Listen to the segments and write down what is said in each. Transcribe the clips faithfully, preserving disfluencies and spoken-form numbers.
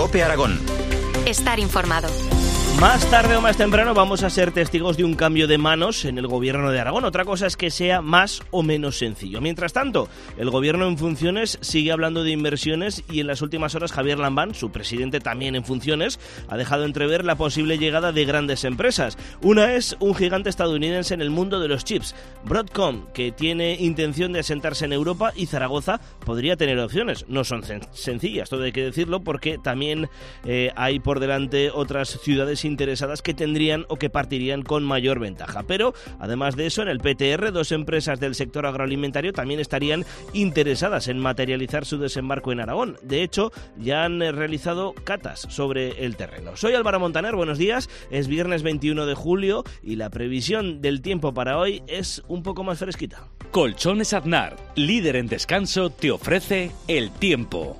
COPE Aragón. Estar informado. Más tarde o más temprano vamos a ser testigos de un cambio de manos en el gobierno de Aragón. Otra cosa es que sea más o menos sencillo. Mientras tanto, el gobierno en funciones sigue hablando de inversiones y en las últimas horas Javier Lambán, su presidente también en funciones, ha dejado entrever la posible llegada de grandes empresas. Una es un gigante estadounidense en el mundo de los chips, Broadcom, que tiene intención de asentarse en Europa, y Zaragoza podría tener opciones. No son sencillas, todo hay que decirlo, porque también eh, hay por delante otras ciudades interesadas que tendrían o que partirían con mayor ventaja. Pero, además de eso, en el P T R, dos empresas del sector agroalimentario también estarían interesadas en materializar su desembarco en Aragón. De hecho, ya han realizado catas sobre el terreno. Soy Álvaro Montaner, buenos días. Es viernes veintiuno de julio y la previsión del tiempo para hoy es un poco más fresquita. Colchones Aznar, líder en descanso, te ofrece el tiempo.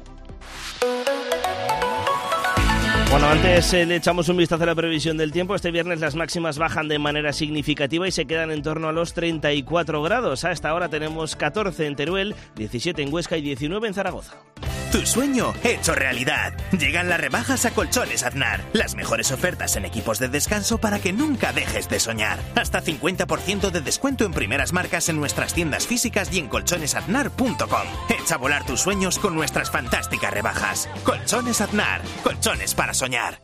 Bueno, antes eh, le echamos un vistazo a la previsión del tiempo. Este viernes las máximas bajan de manera significativa y se quedan en torno a los treinta y cuatro grados. A esta hora tenemos catorce en Teruel, diecisiete en Huesca y diecinueve en Zaragoza. Tu sueño hecho realidad. Llegan las rebajas a Colchones Aznar. Las mejores ofertas en equipos de descanso para que nunca dejes de soñar. Hasta cincuenta por ciento de descuento en primeras marcas en nuestras tiendas físicas y en colchones aznar punto com. Echa a volar tus sueños con nuestras fantásticas rebajas. Colchones Aznar. Colchones para soñar.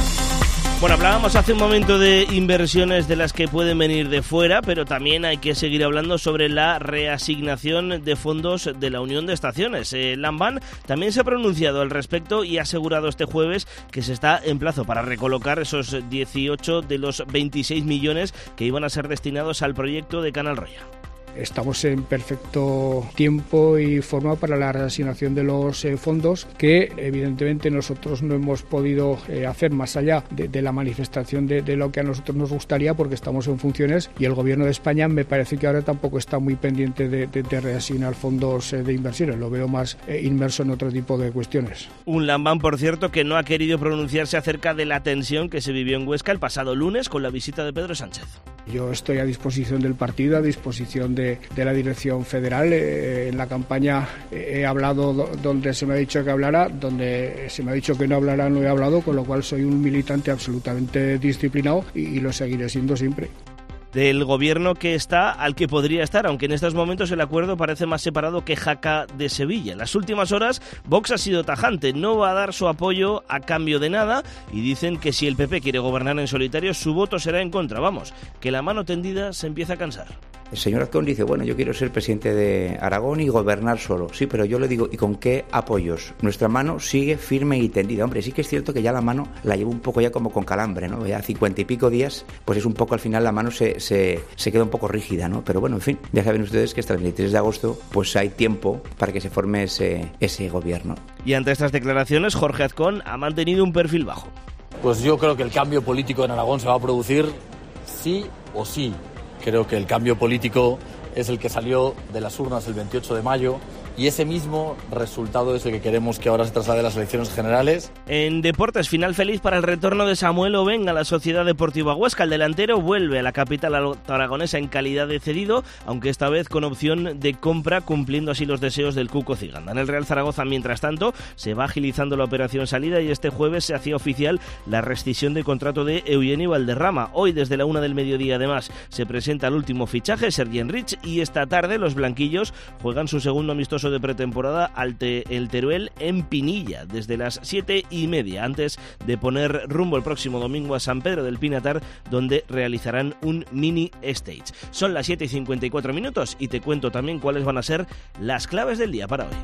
Bueno, hablábamos hace un momento de inversiones de las que pueden venir de fuera, pero también hay que seguir hablando sobre la reasignación de fondos de la Unión de Estaciones. Eh, Lambán también se ha pronunciado al respecto y ha asegurado este jueves que se está en plazo para recolocar esos dieciocho de los veintiséis millones que iban a ser destinados al proyecto de Canal Roya. Estamos en perfecto tiempo y forma para la reasignación de los eh, fondos que evidentemente nosotros no hemos podido eh, hacer más allá de, de la manifestación de, de lo que a nosotros nos gustaría, porque estamos en funciones y el Gobierno de España me parece que ahora tampoco está muy pendiente de, de, de reasignar fondos eh, de inversiones. Lo veo más eh, inmerso en otro tipo de cuestiones. Un Lambán, por cierto, que no ha querido pronunciarse acerca de la tensión que se vivió en Huesca el pasado lunes con la visita de Pedro Sánchez. Yo estoy a disposición del partido, a disposición de, de la dirección federal. Eh, en la campaña eh, he hablado do, donde se me ha dicho que hablara, donde se me ha dicho que no hablara no he hablado, con lo cual soy un militante absolutamente disciplinado y, y lo seguiré siendo siempre. Del gobierno que está al que podría estar, aunque en estos momentos el acuerdo parece más separado que Jaca de Sevilla. En las últimas horas, Vox ha sido tajante, no va a dar su apoyo a cambio de nada y dicen que si el P P quiere gobernar en solitario, su voto será en contra. Vamos, que la mano tendida se empieza a cansar. El señor Azcón dice, bueno, yo quiero ser presidente de Aragón y gobernar solo. Sí, pero yo le digo, ¿y con qué apoyos? Nuestra mano sigue firme y tendida. Hombre, sí que es cierto que ya la mano la llevo un poco ya como con calambre, ¿no? Ya cincuenta y pico días, pues es un poco, al final la mano se, se, se queda un poco rígida, ¿no? Pero bueno, en fin, ya saben ustedes que hasta el veintitrés de agosto pues hay tiempo para que se forme ese, ese gobierno. Y ante estas declaraciones, Jorge Azcón ha mantenido un perfil bajo. Pues yo creo que el cambio político en Aragón se va a producir sí o sí. Creo que el cambio político es el que salió de las urnas el veintiocho de mayo y ese mismo resultado es el que queremos que ahora se traslade a las elecciones generales. En deportes, final feliz para el retorno de Samuel Obenga a la Sociedad Deportiva Huesca. El delantero vuelve a la capital aragonesa en calidad de cedido, aunque esta vez con opción de compra, cumpliendo así los deseos del Cuco Ciganda. En el Real Zaragoza, mientras tanto, se va agilizando la operación salida y este jueves se hacía oficial la rescisión de contrato de Eugenio Valderrama. Hoy, desde la una del mediodía, además, se presenta el último fichaje, Sergi Enrich, y esta tarde los blanquillos juegan su segundo amistoso de pretemporada ante el Teruel en Pinilla desde las siete y media, antes de poner rumbo el próximo domingo a San Pedro del Pinatar, donde realizarán un mini stage. Son las siete y cincuenta y cuatro minutos y te cuento también cuáles van a ser las claves del día para hoy.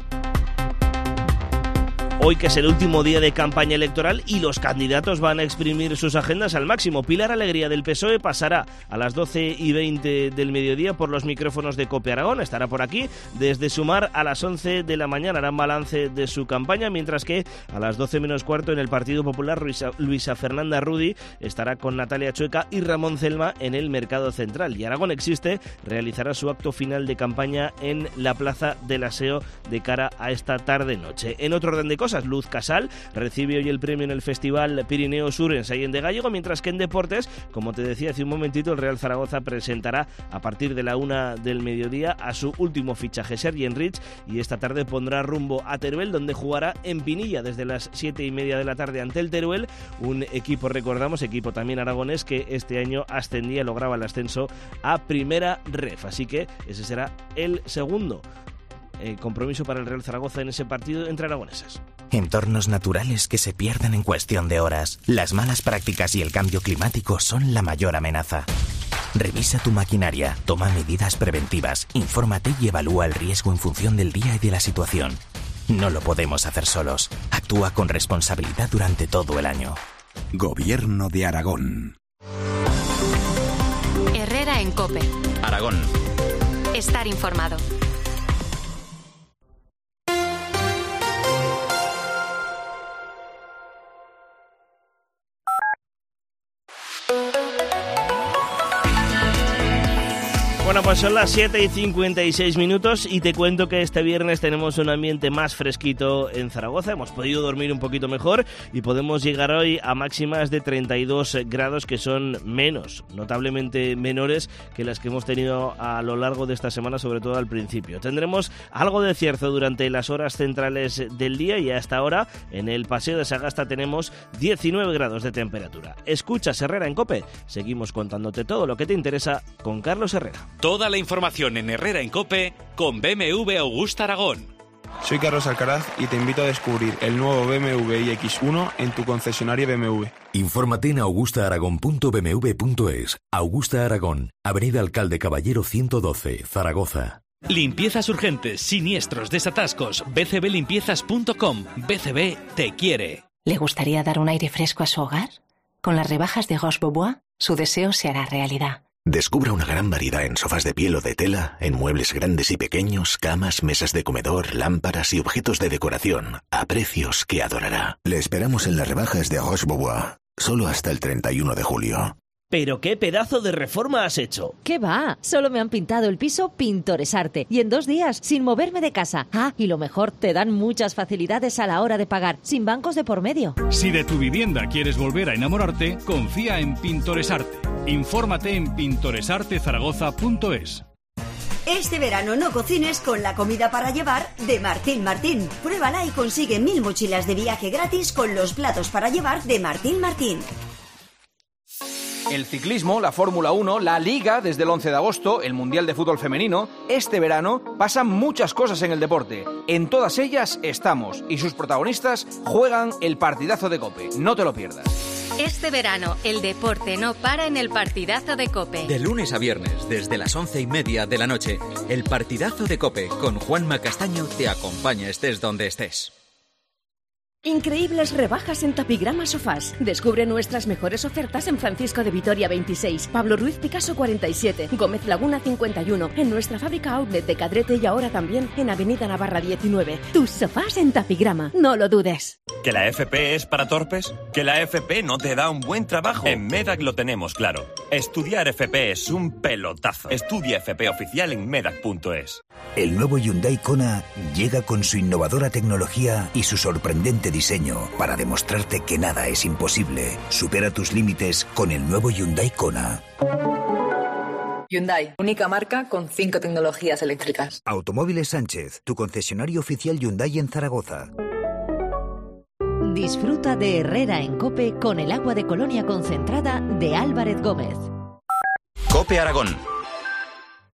Hoy, que es el último día de campaña electoral y los candidatos van a exprimir sus agendas al máximo. Pilar Alegría del P S O E pasará a las doce y veinte del mediodía por los micrófonos de COPE Aragón. Estará por aquí desde Sumar a las once de la mañana. Harán balance de su campaña, mientras que a las doce menos cuarto en el Partido Popular, Luisa, Luisa Fernanda Rudy estará con Natalia Chueca y Ramón Celma en el Mercado Central. Y Aragón Existe realizará su acto final de campaña en la Plaza del Aseo de cara a esta tarde-noche. En otro orden de cosas, cosas. Luz Casal recibe hoy el premio en el Festival Pirineo Sur en Sallent de Gállego, mientras que en deportes, como te decía hace un momentito, el Real Zaragoza presentará a partir de la una del mediodía a su último fichaje, Sergi Enrich, y esta tarde pondrá rumbo a Teruel, donde jugará en Pinilla desde las siete y media de la tarde ante el Teruel, un equipo, recordamos, equipo también aragonés que este año ascendía, lograba el ascenso a Primera Ref, así que ese será el segundo eh, compromiso para el Real Zaragoza en ese partido entre aragoneses. Entornos naturales que se pierden en cuestión de horas. Las malas prácticas y el cambio climático son la mayor amenaza. Revisa tu maquinaria, toma medidas preventivas, infórmate y evalúa el riesgo en función del día y de la situación. No lo podemos hacer solos. Actúa con responsabilidad durante todo el año. Gobierno de Aragón. Herrera en COPE. Aragón. Estar informado. Bueno, pues son las siete y cincuenta y seis minutos y te cuento que este viernes tenemos un ambiente más fresquito en Zaragoza. Hemos podido dormir un poquito mejor y podemos llegar hoy a máximas de treinta y dos grados, que son menos, notablemente menores que las que hemos tenido a lo largo de esta semana, sobre todo al principio. Tendremos algo de cierzo durante las horas centrales del día y hasta ahora en el Paseo de Sagasta tenemos diecinueve grados de temperatura. Escuchas Herrera en COPE. Seguimos contándote todo lo que te interesa con Carlos Herrera. Toda la información en Herrera en COPE con B M W Augusta Aragón. Soy Carlos Alcaraz y te invito a descubrir el nuevo B M W i X uno en tu concesionaria B M W. Infórmate en augusta aragón punto b m w punto es. Augusta Aragón, Avenida Alcalde Caballero ciento doce, Zaragoza. Limpiezas urgentes, siniestros, desatascos, b c b limpiezas punto com. B C B te quiere. ¿Le gustaría dar un aire fresco a su hogar? Con las rebajas de Roche-Beaubois, su deseo se hará realidad. Descubra una gran variedad en sofás de piel o de tela, en muebles grandes y pequeños, camas, mesas de comedor, lámparas y objetos de decoración, a precios que adorará. Le esperamos en las rebajas de Roche-Beaubois, solo hasta el treinta y uno de julio. ¿Pero qué pedazo de reforma has hecho? ¿Qué va? Solo me han pintado el piso Pintoresarte. Y en dos días, sin moverme de casa. Ah, y lo mejor, te dan muchas facilidades a la hora de pagar, sin bancos de por medio. Si de tu vivienda quieres volver a enamorarte, confía en Pintoresarte. Infórmate en pintoresarte zaragoza punto es. Este verano no cocines con la comida para llevar de Martín Martín. Pruébala y consigue mil mochilas de viaje gratis con los platos para llevar de Martín Martín. El ciclismo, la Fórmula uno, la Liga desde el once de agosto, el Mundial de Fútbol Femenino. Este verano pasan muchas cosas en el deporte. En todas ellas estamos y sus protagonistas juegan el partidazo de COPE. No te lo pierdas. Este verano, el deporte no para en el partidazo de COPE. De lunes a viernes, desde las once y media de la noche, el partidazo de COPE con Juanma Castaño te acompaña estés donde estés. Increíbles rebajas en Tapigrama Sofás. Descubre nuestras mejores ofertas en Francisco de Vitoria veintiséis, Pablo Ruiz Picasso cuarenta y siete, Gómez Laguna cincuenta y uno, en nuestra fábrica outlet de Cadrete y ahora también en Avenida Navarra diecinueve. Tus sofás en Tapigrama, no lo dudes. ¿Que la F P es para torpes? ¿Que la F P no te da un buen trabajo? En Medac lo tenemos claro. Estudiar F P es un pelotazo. Estudia F P oficial en medac punto es. El nuevo Hyundai Kona llega con su innovadora tecnología y su sorprendente diseño para demostrarte que nada es imposible. Supera tus límites con el nuevo Hyundai Kona. Hyundai, única marca con cinco tecnologías eléctricas. Automóviles Sánchez, tu concesionario oficial Hyundai en Zaragoza. Disfruta de Herrera en COPE con el agua de Colonia concentrada de Álvarez Gómez. COPE Aragón.